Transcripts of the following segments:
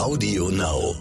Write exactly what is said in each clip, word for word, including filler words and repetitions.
Audio Now.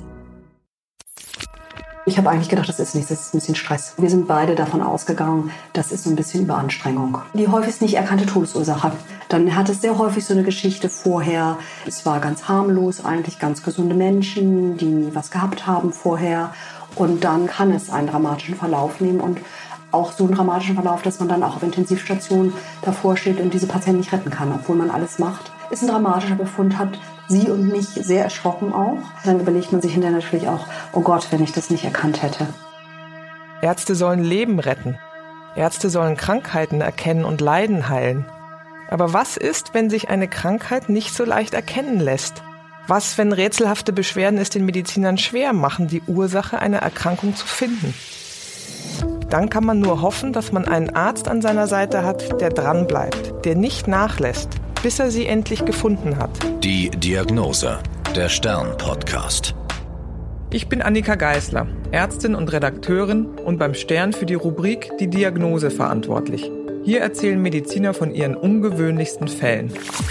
Ich habe eigentlich gedacht, das ist nichts, das ist ein bisschen Stress. Wir sind beide davon ausgegangen, das ist so ein bisschen Überanstrengung. Die häufigst nicht erkannte Todesursache. Dann hat es sehr häufig so eine Geschichte vorher. Es war ganz harmlos, eigentlich ganz gesunde Menschen, die was gehabt haben vorher. Und dann kann es einen dramatischen Verlauf nehmen und auch so einen dramatischen Verlauf, dass man dann auch auf Intensivstation davor steht und diese Patienten nicht retten kann, obwohl man alles macht. Ist ein dramatischer Befund, hat sie und mich sehr erschrocken auch. Dann überlegt man sich hinterher natürlich auch, oh Gott, wenn ich das nicht erkannt hätte. Ärzte sollen Leben retten. Ärzte sollen Krankheiten erkennen und Leiden heilen. Aber was ist, wenn sich eine Krankheit nicht so leicht erkennen lässt? Was, wenn rätselhafte Beschwerden es den Medizinern schwer machen, die Ursache einer Erkrankung zu finden? Dann kann man nur hoffen, dass man einen Arzt an seiner Seite hat, der dranbleibt, der nicht nachlässt, bis er sie endlich gefunden hat. Die Diagnose, der Stern-Podcast. Ich bin Annika Geisler, Ärztin und Redakteurin und beim Stern für die Rubrik Die Diagnose verantwortlich. Hier erzählen Mediziner von ihren ungewöhnlichsten Fällen.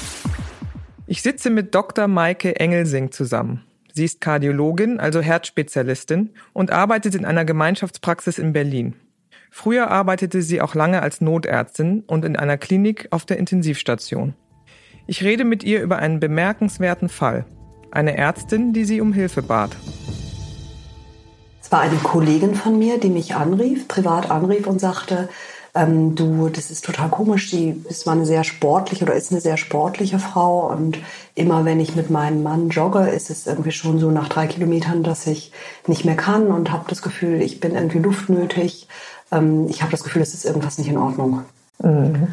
Ich sitze mit Doktor Maike Engelsing zusammen. Sie ist Kardiologin, also Herzspezialistin, und arbeitet in einer Gemeinschaftspraxis in Berlin. Früher arbeitete sie auch lange als Notärztin und in einer Klinik auf der Intensivstation. Ich rede mit ihr über einen bemerkenswerten Fall. Eine Ärztin, die sie um Hilfe bat. Es war eine Kollegin von mir, die mich anrief, privat anrief und sagte, ähm, du, das ist total komisch, die ist mal eine sehr sportliche oder ist eine sehr sportliche Frau und immer wenn ich mit meinem Mann jogge, ist es irgendwie schon so nach drei Kilometern, dass ich nicht mehr kann und habe das Gefühl, ich bin irgendwie luftnötig. Ähm, ich habe das Gefühl, es ist irgendwas nicht in Ordnung. Mhm.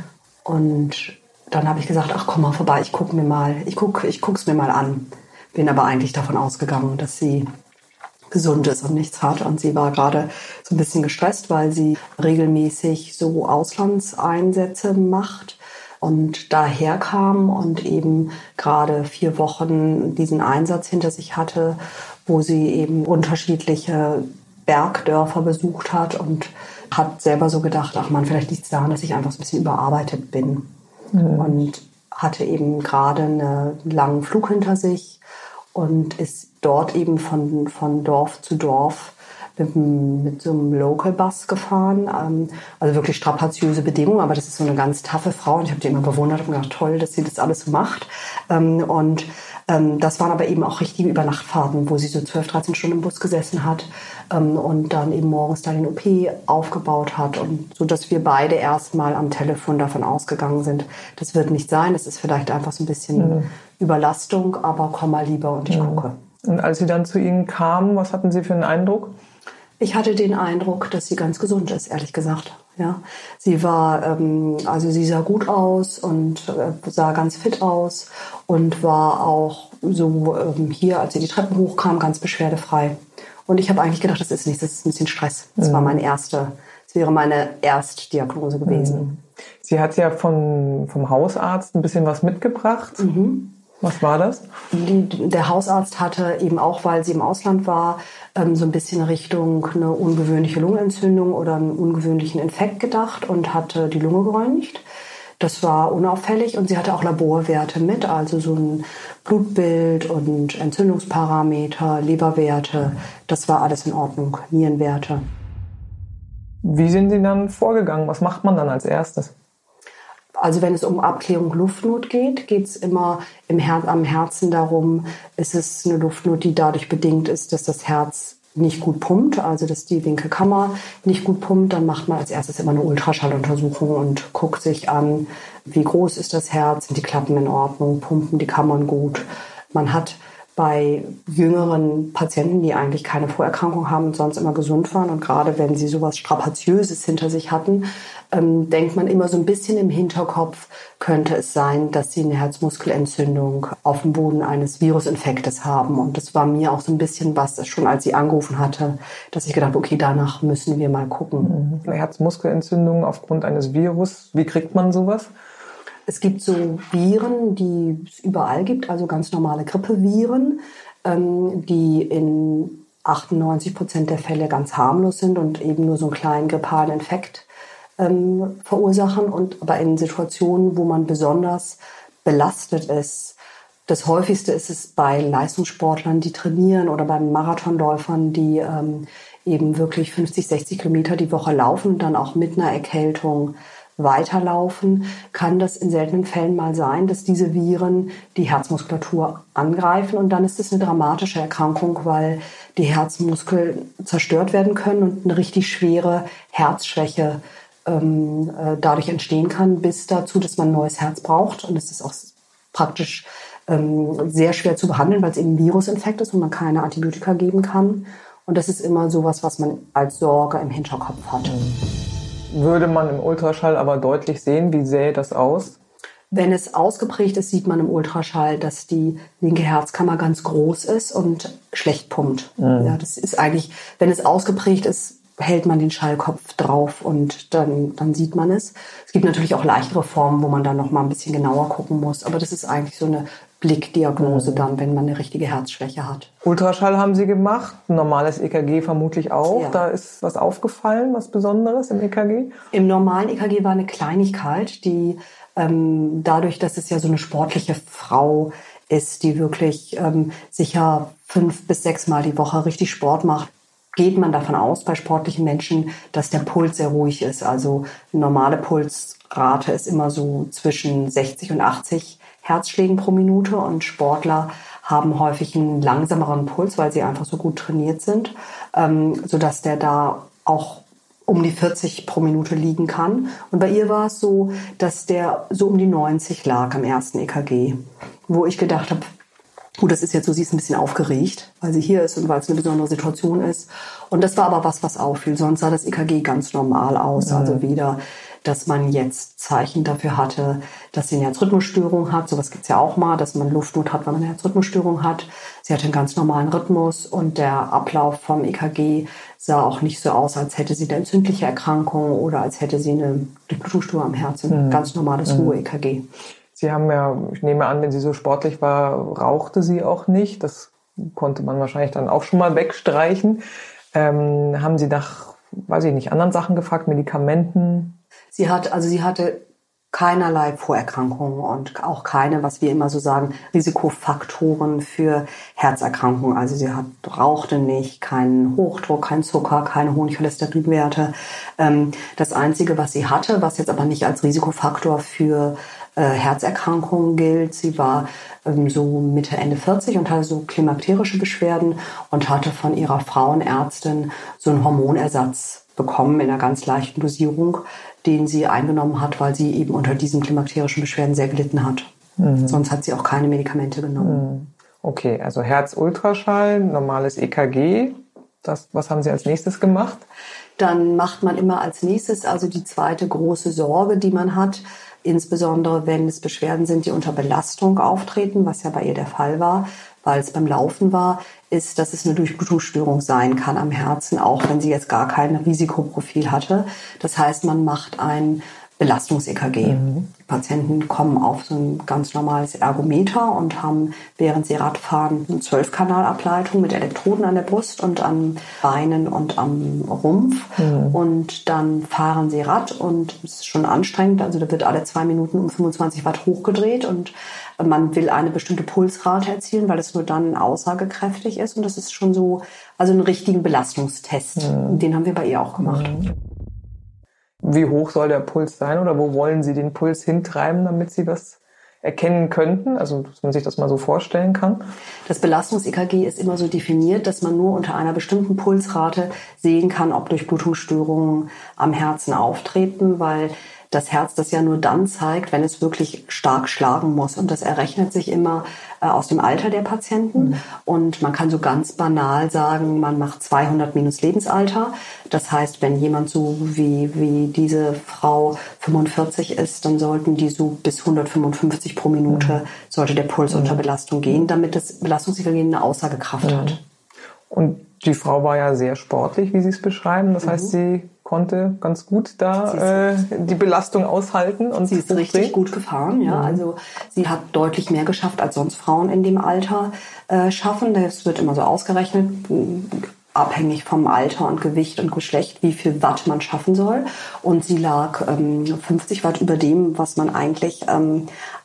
Und dann habe ich gesagt, ach komm mal vorbei, ich gucke mir mal, ich guck, ich guck's mir mal an. Bin aber eigentlich davon ausgegangen, dass sie gesund ist und nichts hat. Und sie war gerade so ein bisschen gestresst, weil sie regelmäßig so Auslandseinsätze macht und daher kam und eben gerade vier Wochen diesen Einsatz hinter sich hatte, wo sie eben unterschiedliche Bergdörfer besucht hat und hat selber so gedacht, ach man, vielleicht liegt es daran, dass ich einfach so ein bisschen überarbeitet bin. Mhm. Und hatte eben gerade einen langen Flug hinter sich und ist dort eben von, von Dorf zu Dorf mit, mit so einem Local Bus gefahren. Also wirklich strapaziöse Bedingungen, aber das ist so eine ganz taffe Frau und ich habe die immer bewundert und gedacht, toll, dass sie das alles so macht. Und das waren aber eben auch richtige Übernachtfahrten, wo sie so zwölf, dreizehn Stunden im Bus gesessen hat und dann eben morgens da den O P aufgebaut hat. Und so, dass wir beide erstmal am Telefon davon ausgegangen sind, das wird nicht sein, das ist vielleicht einfach so ein bisschen mhm. Überlastung, aber komm mal lieber und ich mhm. gucke. Und als Sie dann zu Ihnen kamen, was hatten Sie für einen Eindruck? Ich hatte den Eindruck, dass sie ganz gesund ist, ehrlich gesagt. Ja, sie war, ähm, also sie sah gut aus und äh, sah ganz fit aus und war auch so ähm, hier, als sie die Treppen hochkam, ganz beschwerdefrei. Und ich habe eigentlich gedacht, das ist nichts, das ist ein bisschen Stress. Das mhm. war meine erste, das wäre meine Erstdiagnose gewesen. Mhm. Sie hat ja vom, vom Hausarzt ein bisschen was mitgebracht. Mhm. Was war das? Die, der Hausarzt hatte eben auch, weil sie im Ausland war, ähm, so ein bisschen Richtung eine ungewöhnliche Lungenentzündung oder einen ungewöhnlichen Infekt gedacht und hatte die Lunge gereinigt. Das war unauffällig und sie hatte auch Laborwerte mit, also so ein Blutbild und Entzündungsparameter, Leberwerte. Das war alles in Ordnung, Nierenwerte. Wie sind Sie dann vorgegangen? Was macht man dann als erstes? Also wenn es um Abklärung Luftnot geht, geht es immer im Her- am Herzen darum, ist es eine Luftnot, die dadurch bedingt ist, dass das Herz nicht gut pumpt, also dass die linke Kammer nicht gut pumpt. Dann macht man als erstes immer eine Ultraschalluntersuchung und guckt sich an, wie groß ist das Herz, sind die Klappen in Ordnung, pumpen die Kammern gut. Man hat bei jüngeren Patienten, die eigentlich keine Vorerkrankung haben und sonst immer gesund waren und gerade wenn sie sowas Strapaziöses hinter sich hatten, ähm, denkt man immer so ein bisschen im Hinterkopf, könnte es sein, dass sie eine Herzmuskelentzündung auf dem Boden eines Virusinfektes haben. Und das war mir auch so ein bisschen was, schon als sie angerufen hatte, dass ich gedacht habe, okay, danach müssen wir mal gucken. Eine Herzmuskelentzündung aufgrund eines Virus, wie kriegt man sowas? Es gibt so Viren, die es überall gibt, also ganz normale Grippeviren, ähm, die in achtundneunzig Prozent der Fälle ganz harmlos sind und eben nur so einen kleinen grippalen Infekt ähm, verursachen. Und aber in Situationen, wo man besonders belastet ist, Das häufigste ist es bei Leistungssportlern, die trainieren, oder bei Marathonläufern, die ähm, eben wirklich fünfzig, sechzig Kilometer die Woche laufen und dann auch mit einer Erkältung weiterlaufen, kann das in seltenen Fällen mal sein, dass diese Viren die Herzmuskulatur angreifen, und dann ist es eine dramatische Erkrankung, weil die Herzmuskeln zerstört werden können und eine richtig schwere Herzschwäche ähm, äh, dadurch entstehen kann, bis dazu, dass man ein neues Herz braucht, und es ist auch praktisch ähm, sehr schwer zu behandeln, weil es eben ein Virusinfekt ist und man keine Antibiotika geben kann, und das ist immer sowas, was man als Sorge im Hinterkopf hat. Würde man im Ultraschall aber deutlich sehen, wie sähe das aus? Wenn es ausgeprägt ist, sieht man im Ultraschall, dass die linke Herzkammer ganz groß ist und schlecht pumpt. Mhm. Ja, das ist eigentlich, wenn es ausgeprägt ist, hält man den Schallkopf drauf und dann, dann sieht man es. Es gibt natürlich auch leichtere Formen, wo man dann noch mal ein bisschen genauer gucken muss. Aber das ist eigentlich so eine Blickdiagnose dann, wenn man eine richtige Herzschwäche hat. Ultraschall haben Sie gemacht, ein normales E K G vermutlich auch. Ja. Da ist was aufgefallen, was Besonderes im E K G? Im normalen E K G war eine Kleinigkeit, die ähm, dadurch, dass es ja so eine sportliche Frau ist, die wirklich ähm, sicher fünf bis sechs Mal die Woche richtig Sport macht, geht man davon aus, bei sportlichen Menschen, dass der Puls sehr ruhig ist. Also eine normale Pulsrate ist immer so zwischen sechzig und achtzig Herzschlägen pro Minute, und Sportler haben häufig einen langsameren Puls, weil sie einfach so gut trainiert sind, ähm, sodass der da auch um die vierzig pro Minute liegen kann. Und bei ihr war es so, dass der so um die neunzig lag am ersten E K G, wo ich gedacht habe, gut, das ist jetzt so, sie ist ein bisschen aufgeregt, weil sie hier ist und weil es eine besondere Situation ist. Und das war aber was, was auffiel. Sonst sah das E K G ganz normal aus. Mhm. Also weder, dass man jetzt Zeichen dafür hatte, dass sie eine Herzrhythmusstörung hat. Sowas gibt's ja auch mal, dass man Luftnot hat, wenn man eine Herzrhythmusstörung hat. Sie hatte einen ganz normalen Rhythmus, und der Ablauf vom E K G sah auch nicht so aus, als hätte sie eine entzündliche Erkrankung oder als hätte sie eine Durchblutungsstörung am Herzen. Ein mhm. ganz normales mhm. Ruhe-E K G. Sie haben ja, ich nehme an, wenn sie so sportlich war, rauchte sie auch nicht. Das konnte man wahrscheinlich dann auch schon mal wegstreichen. Ähm, haben Sie nach, weiß ich nicht, anderen Sachen gefragt, Medikamenten? Sie hat, also sie hatte keinerlei Vorerkrankungen und auch keine, was wir immer so sagen, Risikofaktoren für Herzerkrankungen. Also sie hat, rauchte nicht, keinen Hochdruck, keinen Zucker, keine hohen Cholesterinwerte. Ähm, das Einzige, was sie hatte, was jetzt aber nicht als Risikofaktor für äh, Herzerkrankungen gilt, sie war ähm, so Mitte, Ende vierzig und hatte so klimakterische Beschwerden und hatte von ihrer Frauenärztin so einen Hormonersatz bekommen in einer ganz leichten Dosierung, den sie eingenommen hat, weil sie eben unter diesen klimakterischen Beschwerden sehr gelitten hat. Mhm. Sonst hat sie auch keine Medikamente genommen. Okay, also Herzultraschall, normales E K G. Das, was haben Sie als nächstes gemacht? Dann macht man immer als nächstes, also die zweite große Sorge, die man hat, insbesondere wenn es Beschwerden sind, die unter Belastung auftreten, was ja bei ihr der Fall war, weil es beim Laufen war, ist, dass es eine Durchblutungsstörung sein kann am Herzen, auch wenn sie jetzt gar kein Risikoprofil hatte. Das heißt, man macht ein Belastungs-E K G. Mhm. Die Patienten kommen auf so ein ganz normales Ergometer und haben, während sie Radfahren, eine zwölf-Kanal-Ableitung mit Elektroden an der Brust und an Beinen und am Rumpf. Mhm. Und dann fahren sie Rad, und es ist schon anstrengend. Also da wird alle zwei Minuten um fünfundzwanzig Watt hochgedreht, und man will eine bestimmte Pulsrate erzielen, weil es nur dann aussagekräftig ist. Und das ist schon so, also einen richtigen Belastungstest. Mhm. Den haben wir bei ihr auch gemacht. Mhm. Wie hoch soll der Puls sein, oder wo wollen Sie den Puls hintreiben, damit Sie das erkennen könnten? Also, dass man sich das mal so vorstellen kann. Das Belastungs-E K G ist immer so definiert, dass man nur unter einer bestimmten Pulsrate sehen kann, ob Durchblutungsstörungen am Herzen auftreten, weil das Herz das ja nur dann zeigt, wenn es wirklich stark schlagen muss. Und das errechnet sich immer äh, aus dem Alter der Patienten. Mhm. Und man kann so ganz banal sagen, man macht zweihundert minus Lebensalter. Das heißt, wenn jemand so wie, wie diese Frau fünfundvierzig ist, dann sollten die so bis hundertfünfundfünfzig pro Minute, mhm. sollte der Puls mhm. unter Belastung gehen, damit das BelastungsE K G eine Aussagekraft mhm. hat. Und die Frau war ja sehr sportlich, wie Sie es beschreiben. Das mhm. heißt, sie konnte ganz gut da äh, die Belastung aushalten. Und sie ist richtig gut gefahren, ja. Mhm. Also sie hat deutlich mehr geschafft, als sonst Frauen in dem Alter äh, schaffen. Das wird immer so ausgerechnet, abhängig vom Alter und Gewicht und Geschlecht, wie viel Watt man schaffen soll. Und sie lag ähm, fünfzig Watt über dem, was man eigentlich ähm,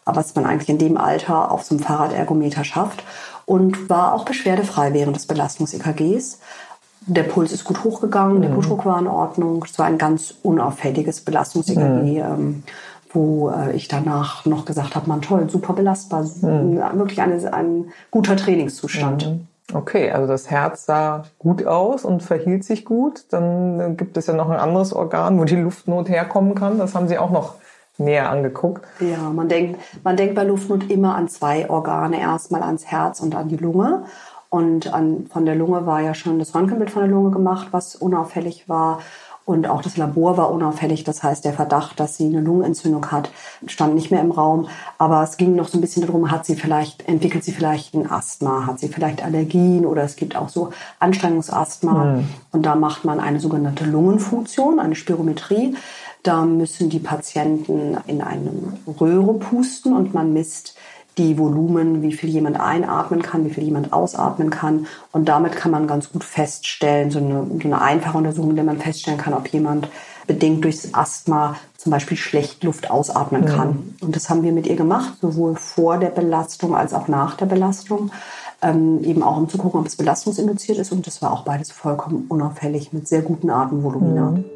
was man eigentlich in dem Alter auf so einem Fahrradergometer schafft. Und war auch beschwerdefrei während des Belastungs-E K Gs. Der Puls ist gut hochgegangen, mhm. der Blutdruck war in Ordnung. Es war ein ganz unauffälliges Belastungs-E K G, mhm. ähm, wo äh, ich danach noch gesagt habe, man toll, super belastbar, mhm. wirklich eine, ein guter Trainingszustand. Mhm. Okay, also das Herz sah gut aus und verhielt sich gut. Dann gibt es ja noch ein anderes Organ, wo die Luftnot herkommen kann. Das haben Sie auch noch näher angeguckt. Ja, man denkt, man denkt bei Luftnot immer an zwei Organe. Erstmal ans Herz und an die Lunge. Und an, von der Lunge war ja schon das Röntgenbild von der Lunge gemacht, was unauffällig war. Und auch das Labor war unauffällig. Das heißt, der Verdacht, dass sie eine Lungenentzündung hat, stand nicht mehr im Raum. Aber es ging noch so ein bisschen darum, hat sie vielleicht, entwickelt sie vielleicht ein Asthma, hat sie vielleicht Allergien oder es gibt auch so Anstrengungsasthma. Mhm. Und da macht man eine sogenannte Lungenfunktion, eine Spirometrie. Da müssen die Patienten in eine Röhre pusten und man misst die Volumen, wie viel jemand einatmen kann, wie viel jemand ausatmen kann. Und damit kann man ganz gut feststellen, so eine, so eine einfache Untersuchung, in der man feststellen kann, ob jemand bedingt durchs Asthma zum Beispiel schlecht Luft ausatmen kann. Mhm. Und das haben wir mit ihr gemacht, sowohl vor der Belastung als auch nach der Belastung. Ähm, eben auch um zu gucken, ob es belastungsinduziert ist. Und das war auch beides vollkommen unauffällig mit sehr guten Atemvolumina. Mhm.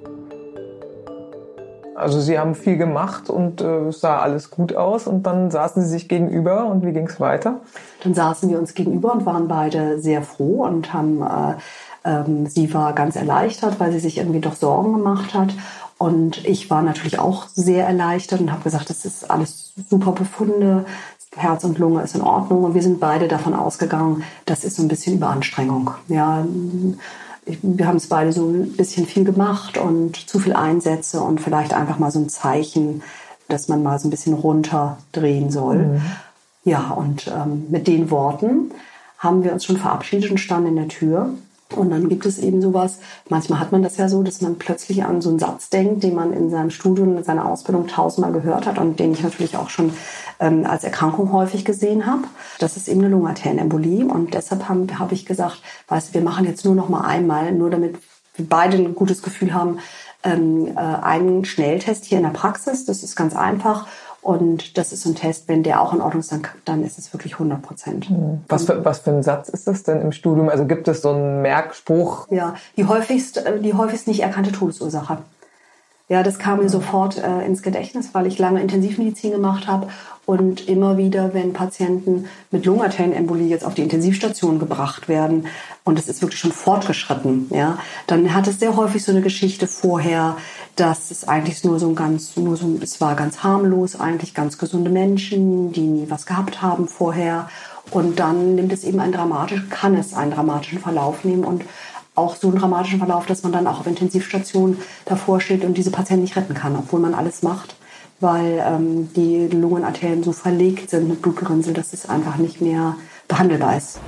Also Sie haben viel gemacht und äh, es sah alles gut aus und dann saßen Sie sich gegenüber und wie ging es weiter? Dann saßen wir uns gegenüber und waren beide sehr froh und haben, äh, ähm, sie war ganz erleichtert, weil sie sich irgendwie doch Sorgen gemacht hat und ich war natürlich auch sehr erleichtert und habe gesagt, das ist alles super Befunde, Herz und Lunge ist in Ordnung und wir sind beide davon ausgegangen, das ist so ein bisschen Überanstrengung, ja. Wir haben es beide so ein bisschen viel gemacht und zu viel Einsätze und vielleicht einfach mal so ein Zeichen, dass man mal so ein bisschen runterdrehen soll. Mhm. Ja, und ähm, mit den Worten haben wir uns schon verabschiedet und standen in der Tür. Und dann gibt es eben sowas, manchmal hat man das ja so, dass man plötzlich an so einen Satz denkt, den man in seinem Studium, in seiner Ausbildung tausendmal gehört hat und den ich natürlich auch schon ähm, als Erkrankung häufig gesehen habe. Das ist eben eine Lungenarterienembolie und deshalb habe hab ich gesagt, weißt du, wir machen jetzt nur noch mal einmal, nur damit wir beide ein gutes Gefühl haben, ähm, äh, einen Schnelltest hier in der Praxis, das ist ganz einfach. Und das ist so ein Test, wenn der auch in Ordnung ist, dann, dann ist es wirklich hundert Prozent. Was für, was für ein Satz ist das denn im Studium? Also gibt es so einen Merkspruch? Ja, die häufigst, die häufigst nicht erkannte Todesursache. Ja, das kam mir sofort äh, ins Gedächtnis, weil ich lange Intensivmedizin gemacht habe und immer wieder, wenn Patienten mit Lungenarterienembolie jetzt auf die Intensivstation gebracht werden und es ist wirklich schon fortgeschritten, ja, dann hat es sehr häufig so eine Geschichte vorher, dass es eigentlich nur so ein ganz, nur so, es war ganz harmlos, eigentlich ganz gesunde Menschen, die nie was gehabt haben vorher und dann nimmt es eben einen dramatischen, kann es einen dramatischen Verlauf nehmen und auch so einen dramatischen Verlauf, dass man dann auch auf Intensivstationen davor steht und diese Patienten nicht retten kann, obwohl man alles macht, weil ähm, die Lungenarterien so verlegt sind mit Blutgerinnsel, dass es einfach nicht mehr behandelbar ist.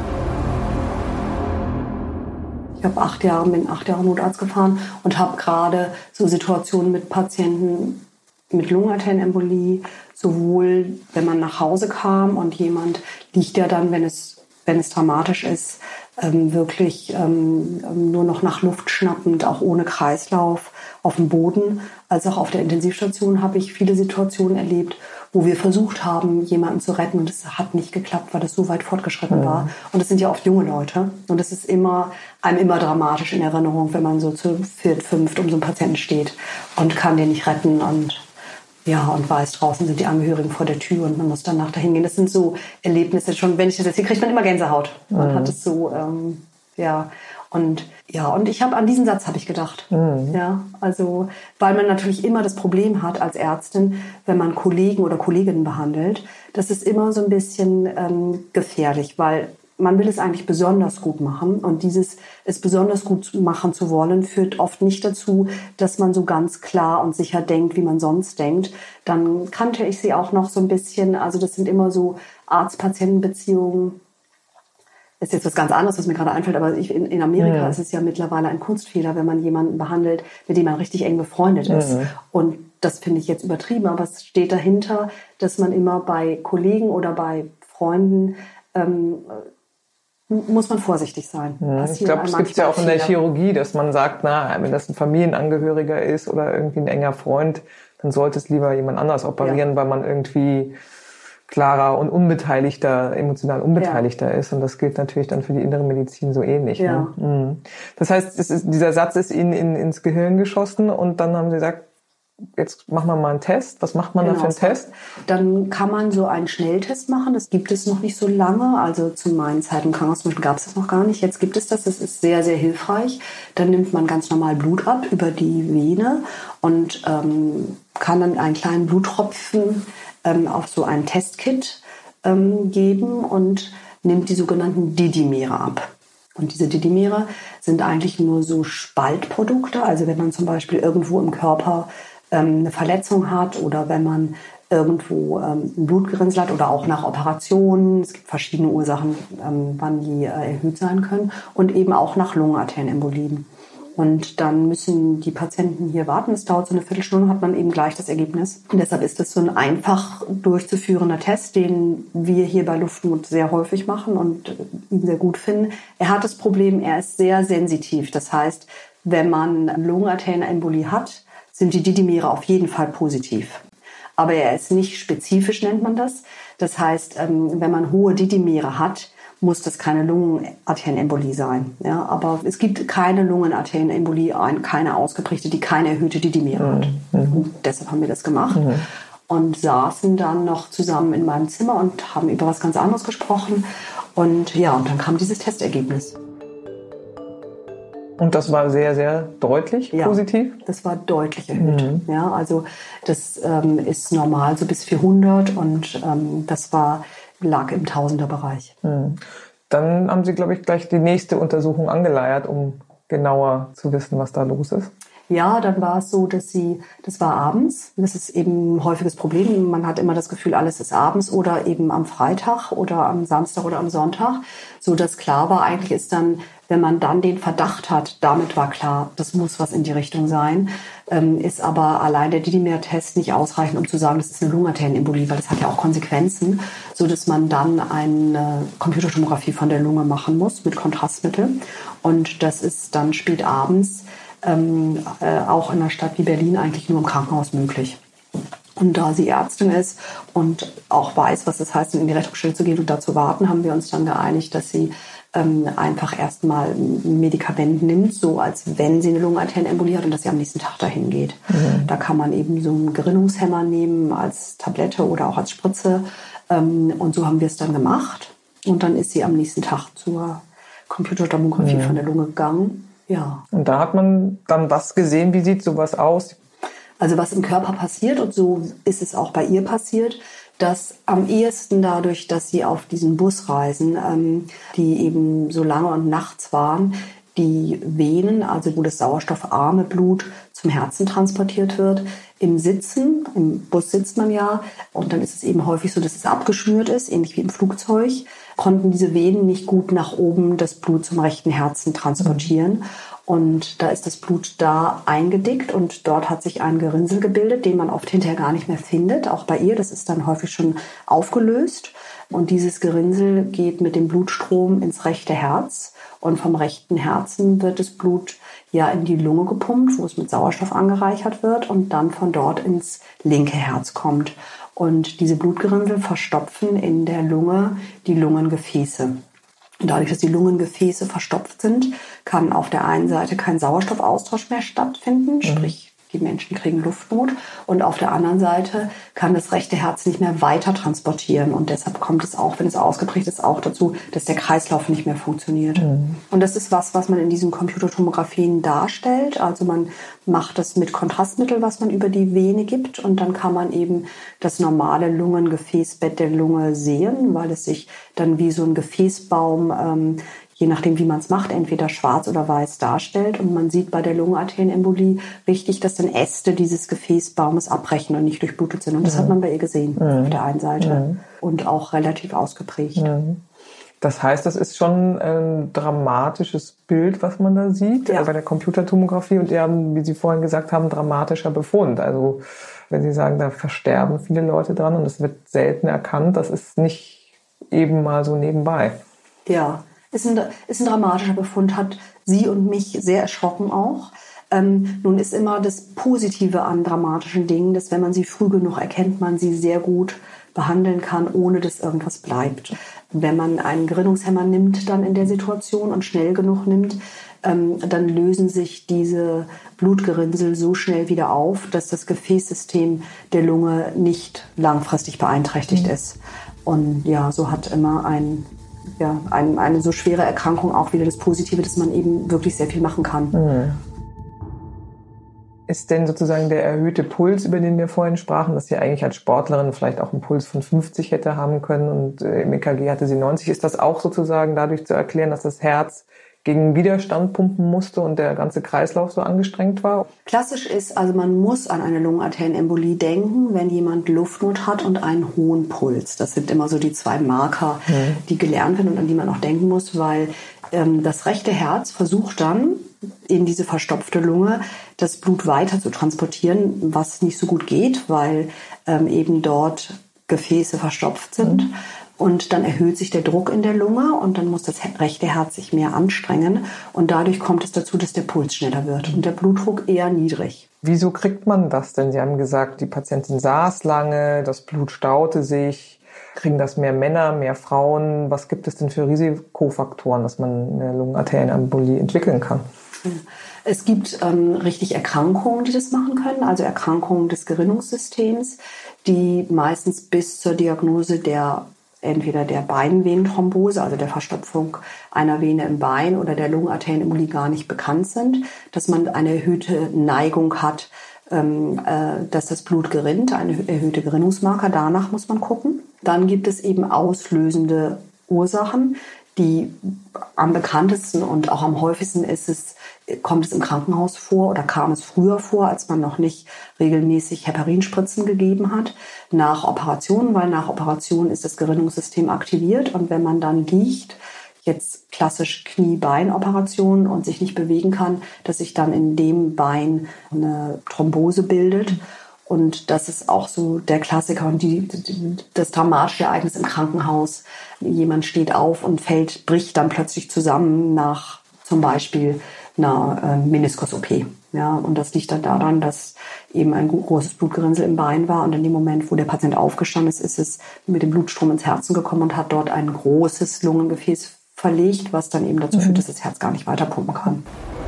Ich habe acht Jahre, bin acht Jahre Notarzt gefahren und habe gerade so Situationen mit Patienten mit Lungenarterienembolie, sowohl wenn man nach Hause kam und jemand liegt ja dann, wenn es wenn es dramatisch ist, ähm, wirklich ähm, nur noch nach Luft schnappend, auch ohne Kreislauf auf dem Boden. Als auch auf der Intensivstation habe ich viele Situationen erlebt, wo wir versucht haben, jemanden zu retten und es hat nicht geklappt, weil das so weit fortgeschritten mhm. war. Und das sind ja oft junge Leute und das ist immer einem immer dramatisch in Erinnerung, wenn man so zu viert, fünft um so einen Patienten steht und kann den nicht retten und ja, und weiß, draußen sind die Angehörigen vor der Tür und man muss danach dahin gehen. Das sind so Erlebnisse schon, wenn ich das erzähle, kriegt man immer Gänsehaut. Man mhm. hat es so, ähm, ja, und ja, und ich habe an diesen Satz habe ich gedacht. Mhm. Ja, also, weil man natürlich immer das Problem hat als Ärztin, wenn man Kollegen oder Kolleginnen behandelt, das ist immer so ein bisschen ähm, gefährlich, weil man will es eigentlich besonders gut machen und dieses es besonders gut machen zu wollen, führt oft nicht dazu, dass man so ganz klar und sicher denkt, wie man sonst denkt. Dann kannte ich sie auch noch so ein bisschen, also das sind immer so Arzt-Patienten-Beziehungen. Das ist jetzt was ganz anderes, was mir gerade einfällt, aber ich, in, in Amerika ja. ist es ja mittlerweile ein Kunstfehler, wenn man jemanden behandelt, mit dem man richtig eng befreundet ist. Ja. Und das finde ich jetzt übertrieben, aber es steht dahinter, dass man immer bei Kollegen oder bei Freunden ähm, muss man vorsichtig sein. Ja, ich glaube, es gibt ja auch in der Chirurgie, dass man sagt, na, wenn das ein Familienangehöriger ist oder irgendwie ein enger Freund, dann sollte es lieber jemand anders operieren, ja. weil man irgendwie klarer und unbeteiligter, emotional unbeteiligter ja. ist. Und das gilt natürlich dann für die innere Medizin so ähnlich. Ja. Ne? Mhm. Das heißt, es ist, dieser Satz ist Ihnen in, ins Gehirn geschossen und dann haben Sie gesagt, jetzt machen wir mal einen Test. Was macht man genau. da für einen Test? Dann kann man so einen Schnelltest machen. Das gibt es noch nicht so lange. Also zu meinen Zeiten im Krankenhaus gab es das noch gar nicht. Jetzt gibt es das. Das ist sehr, sehr hilfreich. Dann nimmt man ganz normal Blut ab über die Vene und ähm, kann dann einen kleinen Bluttropfen ähm, auf so ein Testkit ähm, geben und nimmt die sogenannten Didymere ab. Und diese Didymere sind eigentlich nur so Spaltprodukte. Also wenn man zum Beispiel irgendwo im Körper ähm, eine Verletzung hat oder wenn man irgendwo ähm, ein Blutgerinnsel hat oder auch nach Operationen. Es gibt verschiedene Ursachen, ähm, wann die äh, erhöht sein können. Und eben auch nach Lungenarterienembolien. Und dann müssen die Patienten hier warten. Es dauert so eine Viertelstunde, hat man eben gleich das Ergebnis. Und deshalb ist das so ein einfach durchzuführender Test, den wir hier bei Luftnot sehr häufig machen und ihn sehr gut finden. Er hat das Problem, er ist sehr sensitiv. Das heißt, wenn man Lungenarterienembolie hat, sind die Didymere auf jeden Fall positiv. Aber er ist nicht spezifisch, nennt man das. Das heißt, wenn man hohe Didymere hat, muss das keine Lungenarterienembolie sein. Ja, aber es gibt keine Lungenarterienembolie, keine ausgeprägte, die keine erhöhte Didymere hat. Mhm. Und deshalb haben wir das gemacht. Mhm. Und saßen dann noch zusammen in meinem Zimmer und haben über was ganz anderes gesprochen. Und ja, und dann kam dieses Testergebnis. Und das war sehr, sehr deutlich ja, positiv? Das war deutlich erhöht. Mhm. Ja, also das ähm, ist normal so bis vierhundert und ähm, das war... lag im Tausenderbereich. Hm. Dann haben Sie, glaube ich, gleich die nächste Untersuchung angeleiert, um genauer zu wissen, was da los ist. Ja, dann war es so, dass sie, das war abends. Das ist eben ein häufiges Problem. Man hat immer das Gefühl, alles ist abends oder eben am Freitag oder am Samstag oder am Sonntag. So dass klar war, eigentlich ist dann, wenn man dann den Verdacht hat, damit war klar, das muss was in die Richtung sein, ähm, ist aber allein der Didymer-Test nicht ausreichend, um zu sagen, das ist eine Lungenarterienembolie, weil das hat ja auch Konsequenzen, so dass man dann eine Computertomographie von der Lunge machen muss mit Kontrastmittel. Und das ist dann spät abends ähm, äh, auch in einer Stadt wie Berlin eigentlich nur im Krankenhaus möglich. Und da sie Ärztin ist und auch weiß, was es heißt, in die Rettungsstelle zu gehen und da zu warten, haben wir uns dann geeinigt, dass sie ähm, einfach erstmal ein Medikament nimmt, so als wenn sie eine Lungenarterienembolie hat und dass sie am nächsten Tag dahin geht. Mhm. Da kann man eben so einen Gerinnungshemmer nehmen als Tablette oder auch als Spritze. Ähm, und so haben wir es dann gemacht. Und dann ist sie am nächsten Tag zur Computertomographie mhm. von der Lunge gegangen. Ja. Und da hat man dann was gesehen? Wie sieht sowas aus? Also was im Körper passiert, und so ist es auch bei ihr passiert, dass am ehesten dadurch, dass sie auf diesen Busreisen, ähm, die eben so lange und nachts waren, die Venen, also wo das sauerstoffarme Blut zum Herzen transportiert wird, im Sitzen, im Bus sitzt man ja, und dann ist es eben häufig so, dass es abgeschnürt ist, ähnlich wie im Flugzeug, konnten diese Venen nicht gut nach oben das Blut zum rechten Herzen transportieren. Und da ist das Blut da eingedickt und dort hat sich ein Gerinnsel gebildet, den man oft hinterher gar nicht mehr findet. Auch bei ihr, das ist dann häufig schon aufgelöst. Und dieses Gerinnsel geht mit dem Blutstrom ins rechte Herz. Und vom rechten Herzen wird das Blut ja in die Lunge gepumpt, wo es mit Sauerstoff angereichert wird und dann von dort ins linke Herz kommt. Und diese Blutgerinnsel verstopfen in der Lunge die Lungengefäße. Und dadurch, dass die Lungengefäße verstopft sind, kann auf der einen Seite kein Sauerstoffaustausch mehr stattfinden, mhm. sprich die Menschen kriegen Luftnot. Und auf der anderen Seite kann das rechte Herz nicht mehr weiter transportieren. Und deshalb kommt es auch, wenn es ausgeprägt ist, auch dazu, dass der Kreislauf nicht mehr funktioniert. Mhm. Und das ist was, was man in diesen Computertomographien darstellt. Also man macht das mit Kontrastmittel, was man über die Vene gibt. Und dann kann man eben das normale Lungengefäßbett der Lunge sehen, weil es sich dann wie so ein Gefäßbaum ähm, je nachdem, wie man es macht, entweder schwarz oder weiß darstellt. Und man sieht bei der Lungenarterienembolie richtig, dass dann Äste dieses Gefäßbaumes abbrechen und nicht durchblutet sind. Und das mhm. hat man bei ihr gesehen, mhm. auf der einen Seite. Mhm. Und auch relativ ausgeprägt. Mhm. Das heißt, das ist schon ein dramatisches Bild, was man da sieht, ja. bei der Computertomographie. Und ja, wie Sie vorhin gesagt haben, dramatischer Befund. Also wenn Sie sagen, da versterben viele Leute dran und es wird selten erkannt, das ist nicht eben mal so nebenbei. Ja. Ist ein, ist ein dramatischer Befund, hat sie und mich sehr erschrocken auch. Ähm, nun ist immer das Positive an dramatischen Dingen, dass wenn man sie früh genug erkennt, man sie sehr gut behandeln kann, ohne dass irgendwas bleibt. Wenn man einen Gerinnungshemmer nimmt dann in der Situation und schnell genug nimmt, ähm, dann lösen sich diese Blutgerinnsel so schnell wieder auf, dass das Gefäßsystem der Lunge nicht langfristig beeinträchtigt mhm. ist. Und ja, so hat immer ein, ja, ein, eine so schwere Erkrankung auch wieder das Positive, dass man eben wirklich sehr viel machen kann. Mhm. Ist denn sozusagen der erhöhte Puls, über den wir vorhin sprachen, dass sie eigentlich als Sportlerin vielleicht auch einen Puls von fünfzig hätte haben können und im E K G hatte sie neunzig, ist das auch sozusagen dadurch zu erklären, dass das Herz gegen Widerstand pumpen musste und der ganze Kreislauf so angestrengt war? Klassisch ist, also man muss an eine Lungenarterienembolie denken, wenn jemand Luftnot hat und einen hohen Puls. Das sind immer so die zwei Marker, mhm. die gelernt werden und an die man auch denken muss, weil ähm, das rechte Herz versucht dann, in diese verstopfte Lunge das Blut weiter zu transportieren, was nicht so gut geht, weil ähm, eben dort Gefäße verstopft sind. Mhm. Und dann erhöht sich der Druck in der Lunge und dann muss das rechte Herz sich mehr anstrengen. Und dadurch kommt es dazu, dass der Puls schneller wird und der Blutdruck eher niedrig. Wieso kriegt man das denn? Sie haben gesagt, die Patientin saß lange, das Blut staute sich. Kriegen das mehr Männer, mehr Frauen? Was gibt es denn für Risikofaktoren, dass man eine Lungenarterienembolie entwickeln kann? Es gibt ähm, richtig Erkrankungen, die das machen können, also Erkrankungen des Gerinnungssystems, die meistens bis zur Diagnose der entweder der Beinvenenthrombose, also der Verstopfung einer Vene im Bein oder der Lungenarterienembolie gar nicht bekannt sind, dass man eine erhöhte Neigung hat, ähm, äh, dass das Blut gerinnt, eine erhöhte Gerinnungsmarker, danach muss man gucken. Dann gibt es eben auslösende Ursachen, die am bekanntesten und auch am häufigsten ist es, kommt es im Krankenhaus vor oder kam es früher vor, als man noch nicht regelmäßig Heparinspritzen gegeben hat, nach Operationen, weil nach Operationen ist das Gerinnungssystem aktiviert und wenn man dann liegt, jetzt klassisch Knie-Bein-Operationen und sich nicht bewegen kann, dass sich dann in dem Bein eine Thrombose bildet. Und das ist auch so der Klassiker und die, die, das dramatische Ereignis im Krankenhaus. Jemand steht auf und fällt, bricht dann plötzlich zusammen nach zum Beispiel einer äh, Meniskus-O P. Ja, und das liegt dann daran, dass eben ein großes Blutgerinnsel im Bein war. Und in dem Moment, wo der Patient aufgestanden ist, ist es mit dem Blutstrom ins Herzen gekommen und hat dort ein großes Lungengefäß verlegt, was dann eben dazu führt, dass das Herz gar nicht weiter pumpen kann.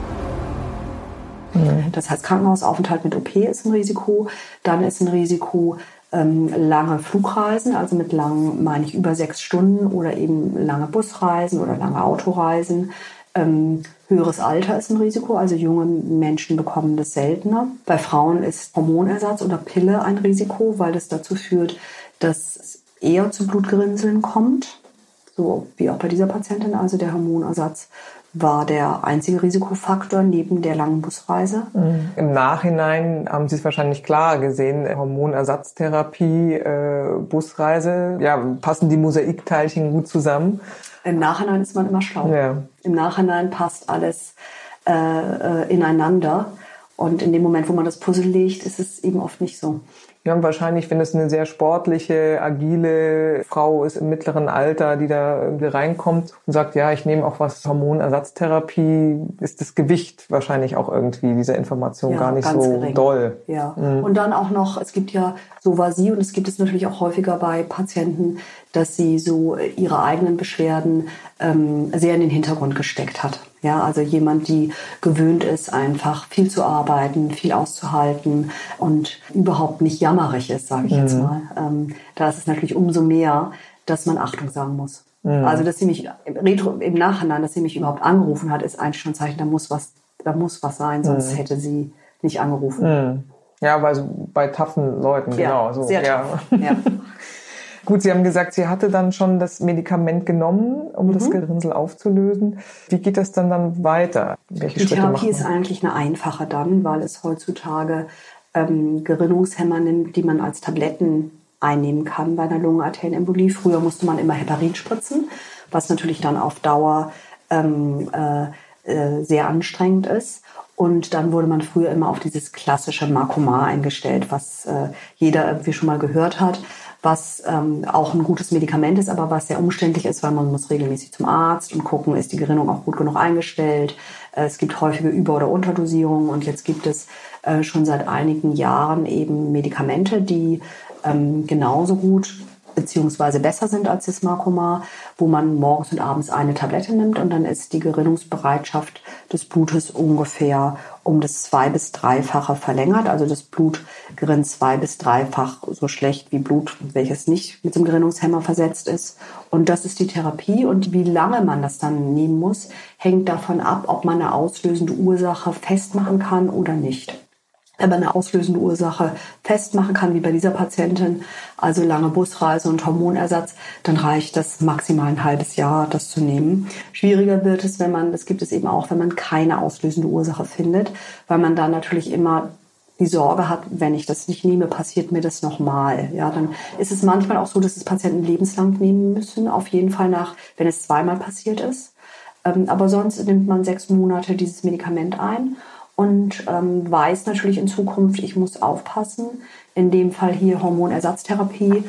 Das heißt, Krankenhausaufenthalt mit O P ist ein Risiko. Dann ist ein Risiko ähm, lange Flugreisen, also mit lang meine ich über sechs Stunden oder eben lange Busreisen oder lange Autoreisen. Ähm, höheres Alter ist ein Risiko, also junge Menschen bekommen das seltener. Bei Frauen ist Hormonersatz oder Pille ein Risiko, weil das dazu führt, dass es eher zu Blutgerinnseln kommt, so wie auch bei dieser Patientin, also der Hormonersatz war der einzige Risikofaktor neben der langen Busreise. Mhm. Im Nachhinein haben Sie es wahrscheinlich klar gesehen, Hormonersatztherapie, äh, Busreise, ja, passen die Mosaikteilchen gut zusammen? Im Nachhinein ist man immer schlau. Ja. Im Nachhinein passt alles äh, äh, ineinander und in dem Moment, wo man das Puzzle legt, ist es eben oft nicht so. Ja, und wahrscheinlich, wenn es eine sehr sportliche, agile Frau ist im mittleren Alter, die da irgendwie reinkommt und sagt, ja, ich nehme auch was Hormonersatztherapie, ist das Gewicht wahrscheinlich auch irgendwie dieser Information ja, gar nicht so gering. Doll. Ja. Mhm. Und dann auch noch, es gibt ja Sovasie und es gibt es natürlich auch häufiger bei Patienten, dass sie so ihre eigenen Beschwerden ähm, sehr in den Hintergrund gesteckt hat. Ja, also jemand, die gewöhnt ist, einfach viel zu arbeiten, viel auszuhalten und überhaupt nicht jammerig ist, sage ich mhm. jetzt mal. Ähm, da ist es natürlich umso mehr, dass man Achtung sagen muss. Mhm. Also, dass sie mich retro, im Nachhinein, dass sie mich überhaupt angerufen hat, ist eigentlich schon ein Zeichen, da muss was, da muss was sein, sonst mhm. hätte sie nicht angerufen. Mhm. Ja, bei, bei taffen Leuten, ja, genau. So. Sehr ja. tough. Ja. Gut, Sie haben gesagt, sie hatte dann schon das Medikament genommen, um mhm. das Gerinnsel aufzulösen. Wie geht das dann dann weiter? Welche Die Schritte Therapie macht ist eigentlich eine einfache dann, weil es heutzutage ähm, Gerinnungshemmer nimmt, die man als Tabletten einnehmen kann bei einer Lungenarterienembolie. Früher musste man immer Heparin spritzen, was natürlich dann auf Dauer ähm, äh, äh, sehr anstrengend ist. Und dann wurde man früher immer auf dieses klassische Marcomar eingestellt, was äh, jeder irgendwie schon mal gehört hat. was ähm, auch ein gutes Medikament ist, aber was sehr umständlich ist, weil man muss regelmäßig zum Arzt und gucken, ist die Gerinnung auch gut genug eingestellt. Äh, es gibt häufige Über- oder Unterdosierungen und jetzt gibt es äh, schon seit einigen Jahren eben Medikamente, die ähm, genauso gut beziehungsweise besser sind als das Sismakoma, wo man morgens und abends eine Tablette nimmt und dann ist die Gerinnungsbereitschaft des Blutes ungefähr um das zwei- bis dreifache verlängert. Also das Blut gerinnt zwei- bis dreifach so schlecht wie Blut, welches nicht mit dem Gerinnungshemmer versetzt ist. Und das ist die Therapie. Und wie lange man das dann nehmen muss, hängt davon ab, ob man eine auslösende Ursache festmachen kann oder nicht. Wenn man eine auslösende Ursache festmachen kann, wie bei dieser Patientin, also lange Busreise und Hormonersatz, dann reicht das maximal ein halbes Jahr, das zu nehmen. Schwieriger wird es, wenn man, das gibt es eben auch, wenn man keine auslösende Ursache findet, weil man dann natürlich immer die Sorge hat, wenn ich das nicht nehme, passiert mir das nochmal. Ja, dann ist es manchmal auch so, dass es Patienten lebenslang nehmen müssen, auf jeden Fall nach, wenn es zweimal passiert ist. Aber sonst nimmt man sechs Monate dieses Medikament ein. Und ähm, weiß natürlich in Zukunft, ich muss aufpassen. In dem Fall hier Hormonersatztherapie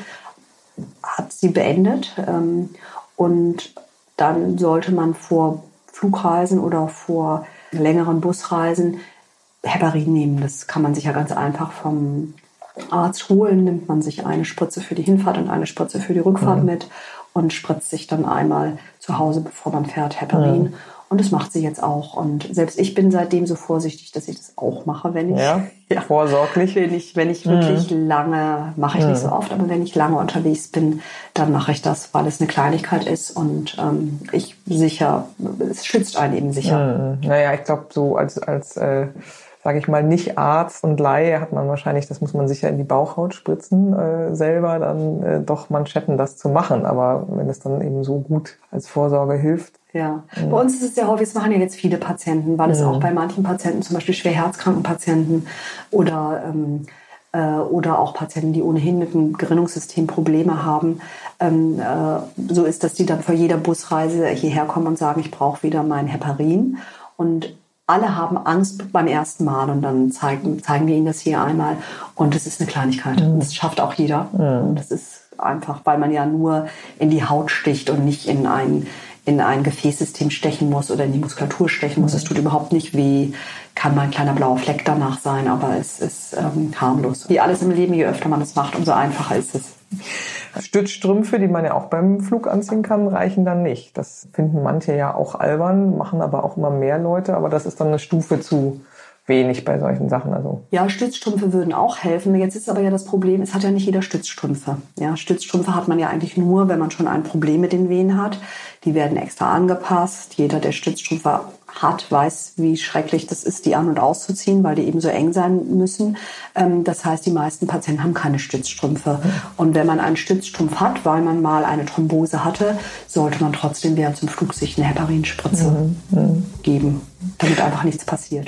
hat sie beendet. Ähm, und dann sollte man vor Flugreisen oder vor längeren Busreisen Heparin nehmen. Das kann man sich ja ganz einfach vom Arzt holen. Nimmt man sich eine Spritze für die Hinfahrt und eine Spritze für die Rückfahrt mhm. mit und spritzt sich dann einmal zu Hause, bevor man fährt, Heparin. Mhm. Und das macht sie jetzt auch. Und selbst ich bin seitdem so vorsichtig, dass ich das auch mache, wenn ich... Ja, ja vorsorglich. Wenn ich, wenn ich wirklich mhm. lange, mache ich mhm. nicht so oft, aber wenn ich lange unterwegs bin, dann mache ich das, weil es eine Kleinigkeit ist und ähm, ich sicher, es schützt einen eben sicher. Mhm. Naja, ich glaube, so als, als äh, sage ich mal, nicht Arzt und Laie hat man wahrscheinlich, das muss man sicher in die Bauchhaut spritzen, äh, selber dann äh, doch Manschetten, das zu machen. Aber wenn es dann eben so gut als Vorsorge hilft, ja, mhm. bei uns ist es sehr häufig, das machen ja jetzt viele Patienten, weil es mhm. auch bei manchen Patienten, zum Beispiel schwer herzkranken Patienten oder, ähm, äh, oder auch Patienten, die ohnehin mit dem Gerinnungssystem Probleme haben, ähm, äh, so ist, dass die dann vor jeder Busreise hierher kommen und sagen, ich brauche wieder mein Heparin. Und alle haben Angst beim ersten Mal und dann zeigen, zeigen wir ihnen das hier einmal und das ist eine Kleinigkeit. Mhm. Das schafft auch jeder. Mhm. Und das ist einfach, weil man ja nur in die Haut sticht und nicht in ein in ein Gefäßsystem stechen muss oder in die Muskulatur stechen muss. Es tut überhaupt nicht weh, kann mal ein kleiner blauer Fleck danach sein, aber es ist ähm, harmlos. Wie alles im Leben, je öfter man es macht, umso einfacher ist es. Stützstrümpfe, die man ja auch beim Flug anziehen kann, reichen dann nicht. Das finden manche ja auch albern, machen aber auch immer mehr Leute, aber das ist dann eine Stufe zu wenig bei solchen Sachen. Also. Ja, Stützstrümpfe würden auch helfen. Jetzt ist aber ja das Problem, es hat ja nicht jeder Stützstrümpfe. Ja, Stützstrümpfe hat man ja eigentlich nur, wenn man schon ein Problem mit den Venen hat. Die werden extra angepasst. Jeder, der Stützstrümpfe hat, weiß, wie schrecklich das ist, die an- und auszuziehen, weil die eben so eng sein müssen. Das heißt, die meisten Patienten haben keine Stützstrümpfe. Und wenn man einen Stützstrumpf hat, weil man mal eine Thrombose hatte, sollte man trotzdem während zum Flug sich eine Heparinspritze mhm. geben, damit einfach nichts passiert.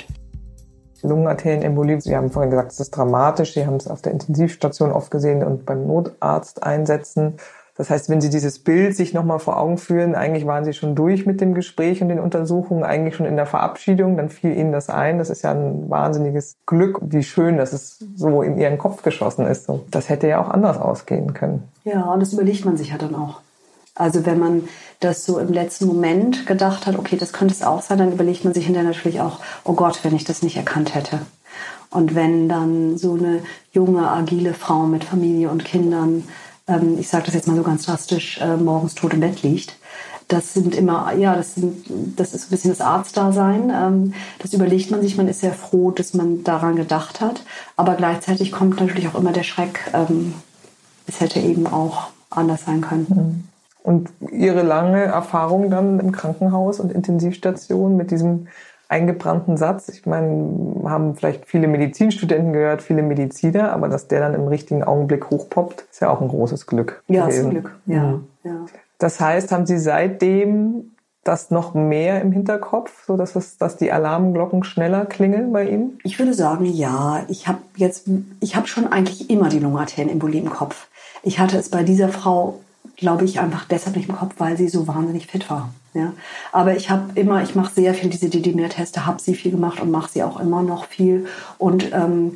Lungenarterienembolie, Sie haben vorhin gesagt, es ist dramatisch. Sie haben es auf der Intensivstation oft gesehen und beim Notarzt einsetzen. Das heißt, wenn Sie dieses Bild sich nochmal vor Augen führen, eigentlich waren Sie schon durch mit dem Gespräch und den Untersuchungen, eigentlich schon in der Verabschiedung, dann fiel Ihnen das ein. Das ist ja ein wahnsinniges Glück, wie schön, dass es so in Ihren Kopf geschossen ist. Das hätte ja auch anders ausgehen können. Ja, und das überlegt man sich ja dann auch. Also wenn man das so im letzten Moment gedacht hat, okay, das könnte es auch sein, dann überlegt man sich hinterher natürlich auch, oh Gott, wenn ich das nicht erkannt hätte. Und wenn dann so eine junge, agile Frau mit Familie und Kindern, ähm, ich sage das jetzt mal so ganz drastisch, äh, morgens tot im Bett liegt, das sind immer, ja, das, sind, das ist ein bisschen das Arztdasein. Ähm, das überlegt man sich, man ist sehr froh, dass man daran gedacht hat. Aber gleichzeitig kommt natürlich auch immer der Schreck, ähm, es hätte eben auch anders sein können. Mhm. Und Ihre lange Erfahrung dann im Krankenhaus und Intensivstation mit diesem eingebrannten Satz, ich meine, haben vielleicht viele Medizinstudenten gehört, viele Mediziner, aber dass der dann im richtigen Augenblick hochpoppt, ist ja auch ein großes Glück. Ja, ist ein Glück, ja, mhm. ja. Das heißt, haben Sie seitdem das noch mehr im Hinterkopf, so dass es, dass die Alarmglocken schneller klingeln bei Ihnen? Ich würde sagen, ja. Ich habe jetzt, ich habe schon eigentlich immer die Lungenarterienembolie im Kopf. Ich hatte es bei dieser Frau, glaube ich, einfach deshalb nicht im Kopf, weil sie so wahnsinnig fit war. Ja. Aber ich habe immer, ich mache sehr viel diese D D M E R-Teste, habe sie viel gemacht und mache sie auch immer noch viel. Und ähm,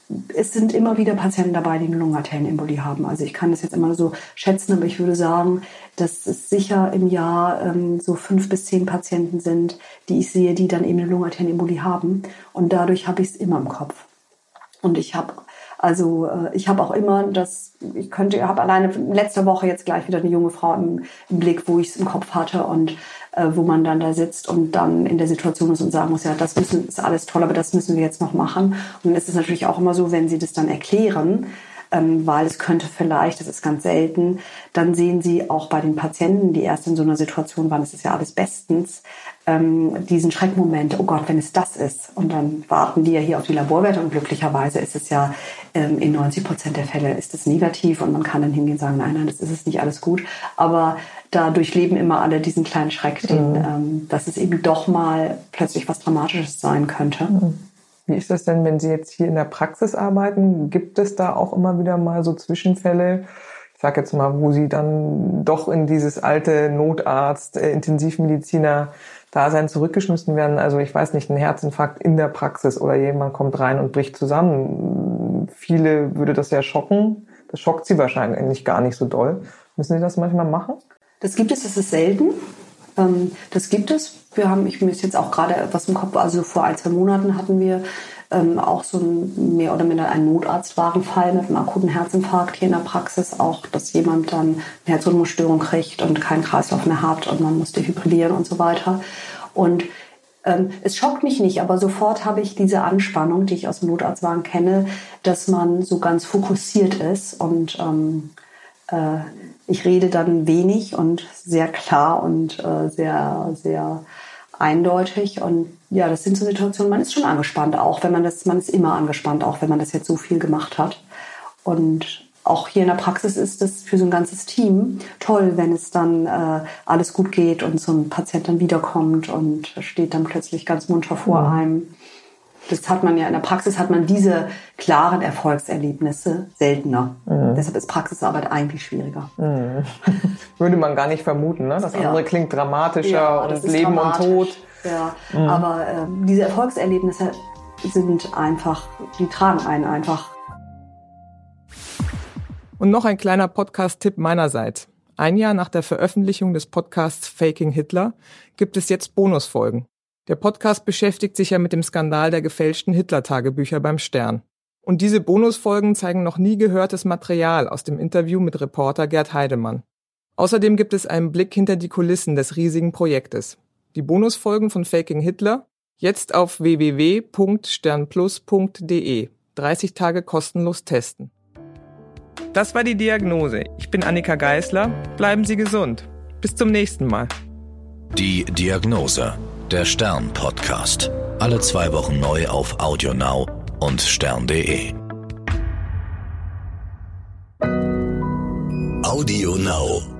es sind immer wieder Patienten dabei, die eine Lungenarterienembolie haben. Also ich kann das jetzt immer so schätzen, aber ich würde sagen, dass es sicher im Jahr ähm, so fünf bis zehn Patienten sind, die ich sehe, die dann eben eine Lungenarterienembolie haben. Und dadurch habe ich es immer im Kopf. Und ich habe also äh, ich habe auch immer das, ich könnte, ich habe alleine letzte Woche jetzt gleich wieder eine junge Frau im, im Blick, wo ich es im Kopf hatte und äh, wo man dann da sitzt und dann in der Situation ist und sagen muss, ja, das müssen, ist alles toll, aber das müssen wir jetzt noch machen. Und dann ist es natürlich auch immer so, wenn sie das dann erklären, ähm, weil es könnte vielleicht, das ist ganz selten, dann sehen sie auch bei den Patienten, die erst in so einer Situation waren, das ist ja alles bestens, ähm, diesen Schreckmoment, oh Gott, wenn es das ist. Und dann warten die ja hier auf die Laborwerte und glücklicherweise ist es ja ähm, in neunzig Prozent der Fälle ist es negativ und man kann dann hingehen und sagen, nein, nein, das ist es nicht, alles gut. Aber da durchleben immer alle diesen kleinen Schreck, den, mhm. ähm, dass es eben doch mal plötzlich was Dramatisches sein könnte. Mhm. Wie ist das denn, wenn Sie jetzt hier in der Praxis arbeiten? Gibt es da auch immer wieder mal so Zwischenfälle, ich sage jetzt mal, wo Sie dann doch in dieses alte Notarzt, äh, Intensivmediziner-Dasein zurückgeschmissen werden? Also ich weiß nicht, ein Herzinfarkt in der Praxis oder jemand kommt rein und bricht zusammen. Viele würde das ja schocken. Das schockt Sie wahrscheinlich gar nicht so doll. Müssen Sie das manchmal machen? Das gibt es, das ist selten. Ähm, das gibt es. Wir haben, ich mir ist jetzt auch gerade etwas im Kopf, also vor ein, zwei Monaten hatten wir ähm, auch so ein, mehr oder minder einen Notarztwagenfall mit einem akuten Herzinfarkt hier in der Praxis. Auch, dass jemand dann eine Herzrhythmusstörung kriegt und keinen Kreislauf mehr hat und man musste hybridieren und so weiter. Und ähm, es schockt mich nicht, aber sofort habe ich diese Anspannung, die ich aus dem Notarztwagen kenne, dass man so ganz fokussiert ist und ähm, äh, ich rede dann wenig und sehr klar und äh, sehr, sehr eindeutig. Und ja, das sind so Situationen, man ist schon angespannt, auch wenn man das, man ist immer angespannt, auch wenn man das jetzt so viel gemacht hat. Und auch hier in der Praxis ist das für so ein ganzes Team toll, wenn es dann äh, alles gut geht und so ein Patient dann wiederkommt und steht dann plötzlich ganz munter vor mhm. einem. Das hat man ja in der Praxis, hat man diese klaren Erfolgserlebnisse seltener. Mhm. Deshalb ist Praxisarbeit eigentlich schwieriger. Mhm. Würde man gar nicht vermuten, ne? Das andere ja. klingt dramatischer ja, und Leben und Tod. Ja, mhm. aber äh, diese Erfolgserlebnisse sind einfach, die tragen einen einfach. Und noch ein kleiner Podcast-Tipp meinerseits. Ein Jahr nach der Veröffentlichung des Podcasts Faking Hitler gibt es jetzt Bonusfolgen. Der Podcast beschäftigt sich ja mit dem Skandal der gefälschten Hitler-Tagebücher beim Stern. Und diese Bonusfolgen zeigen noch nie gehörtes Material aus dem Interview mit Reporter Gerd Heidemann. Außerdem gibt es einen Blick hinter die Kulissen des riesigen Projektes. Die Bonusfolgen von Faking Hitler jetzt auf w w w punkt sternplus punkt d e. dreißig Tage kostenlos testen. Das war die Diagnose. Ich bin Annika Geisler. Bleiben Sie gesund. Bis zum nächsten Mal. Die Diagnose. Der Stern-Podcast. Alle zwei Wochen neu auf AudioNow und stern punkt de. AudioNow.